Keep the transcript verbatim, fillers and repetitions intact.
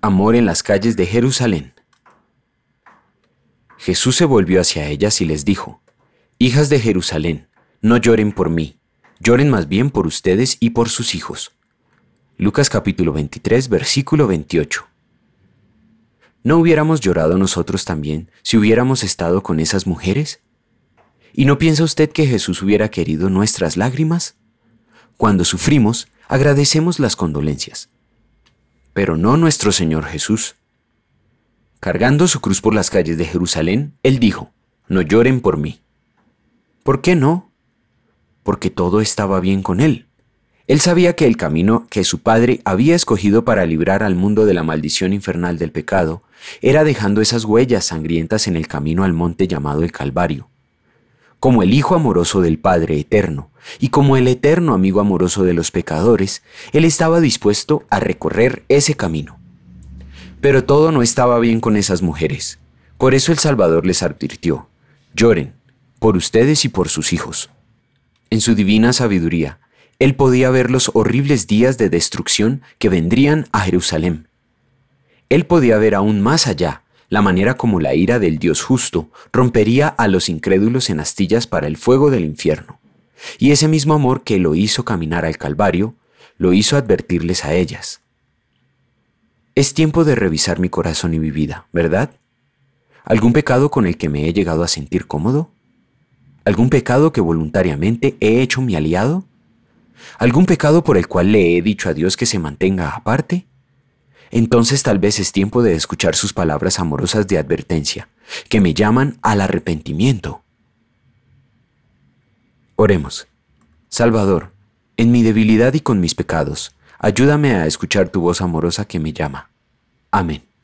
Amor en las calles de Jerusalén. Jesús se volvió hacia ellas y les dijo: Hijas de Jerusalén, no lloren por mí, lloren más bien por ustedes y por sus hijos. Lucas capítulo veintitrés, versículo veintiocho. ¿No hubiéramos llorado nosotros también si hubiéramos estado con esas mujeres? ¿Y no piensa usted que Jesús hubiera querido nuestras lágrimas? Cuando sufrimos, agradecemos las condolencias, pero no nuestro Señor Jesús. Cargando su cruz por las calles de Jerusalén, Él dijo: no lloren por mí. ¿Por qué no? Porque todo estaba bien con Él. Él sabía que el camino que su Padre había escogido para librar al mundo de la maldición infernal del pecado era dejando esas huellas sangrientas en el camino al monte llamado el Calvario. Como el Hijo amoroso del Padre eterno y como el eterno amigo amoroso de los pecadores, Él estaba dispuesto a recorrer ese camino. Pero todo no estaba bien con esas mujeres. Por eso el Salvador les advirtió: lloren, por ustedes y por sus hijos. En su divina sabiduría, Él podía ver los horribles días de destrucción que vendrían a Jerusalén. Él podía ver aún más allá la manera como la ira del Dios justo rompería a los incrédulos en astillas para el fuego del infierno. Y ese mismo amor que lo hizo caminar al Calvario, lo hizo advertirles a ellas. Es tiempo de revisar mi corazón y mi vida, ¿verdad? ¿Algún pecado con el que me he llegado a sentir cómodo? ¿Algún pecado que voluntariamente he hecho mi aliado? ¿Algún pecado por el cual le he dicho a Dios que se mantenga aparte? Entonces tal vez es tiempo de escuchar sus palabras amorosas de advertencia, que me llaman al arrepentimiento. Oremos. Salvador, en mi debilidad y con mis pecados, ayúdame a escuchar tu voz amorosa que me llama. Amén.